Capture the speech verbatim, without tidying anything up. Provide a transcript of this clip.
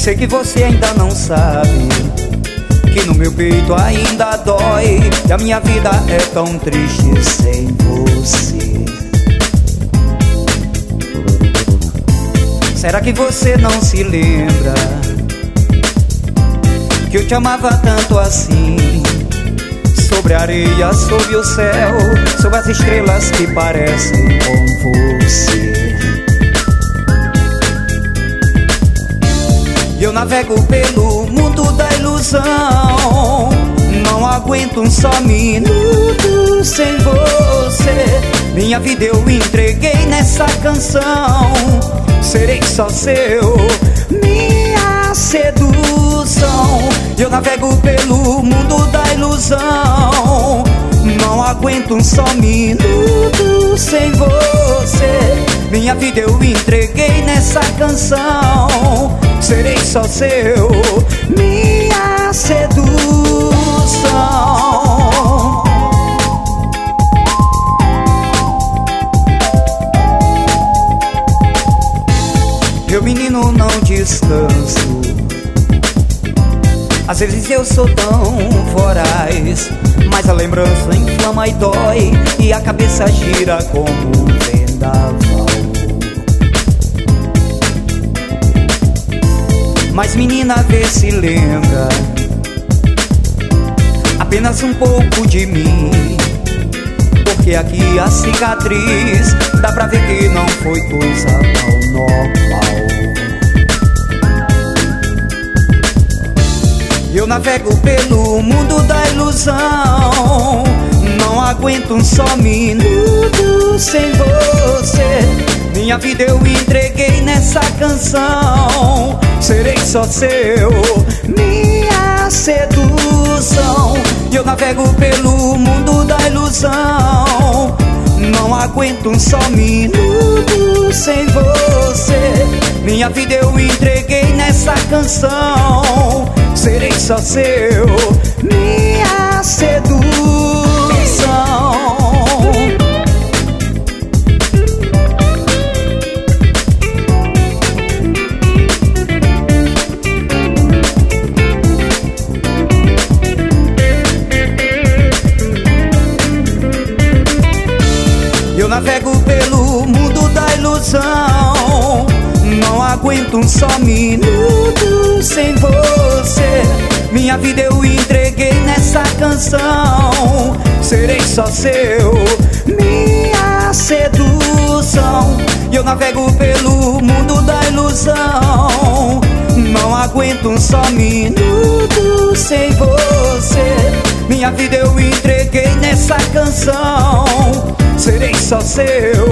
Sei que você ainda não sabe que no meu peito ainda dói, e a minha vida é tão triste sem você. Será que você não se lembra que eu te amava tanto assim? Sobre a areia, sob o céu, sob as estrelas que parecem com você. E eu navego pelo mundo da ilusão, não aguento um só minuto sem você. Minha vida eu entreguei nessa canção, serei só seu, minha sedução. E eu navego pelo mundo da ilusão, não aguento um só minuto sem você. Minha vida eu entreguei nessa canção, serei só seu, minha sedução. Meu menino, não descanso, às vezes eu sou tão voraz, mas a lembrança inflama e dói, e a cabeça gira como um vendaval. Mas menina, vê se lembra apenas um pouco de mim, porque aqui a cicatriz dá pra ver que não foi coisa tão normal. Eu navego pelo mundo da ilusão, não aguento um só minuto sem você. Minha vida eu entreguei nessa canção, serei só seu, minha sedução. E eu navego pelo mundo da ilusão, não aguento um só minuto sem você. Minha vida eu entreguei nessa canção, serei só seu, minha sedução. Eu navego pelo mundo da ilusão, não aguento um só minuto sem você. Minha vida eu entreguei nessa canção, serei só seu, minha sedução. E eu navego pelo mundo da ilusão, não aguento um só minuto sem você. Minha vida eu entreguei nessa canção, serei só seu,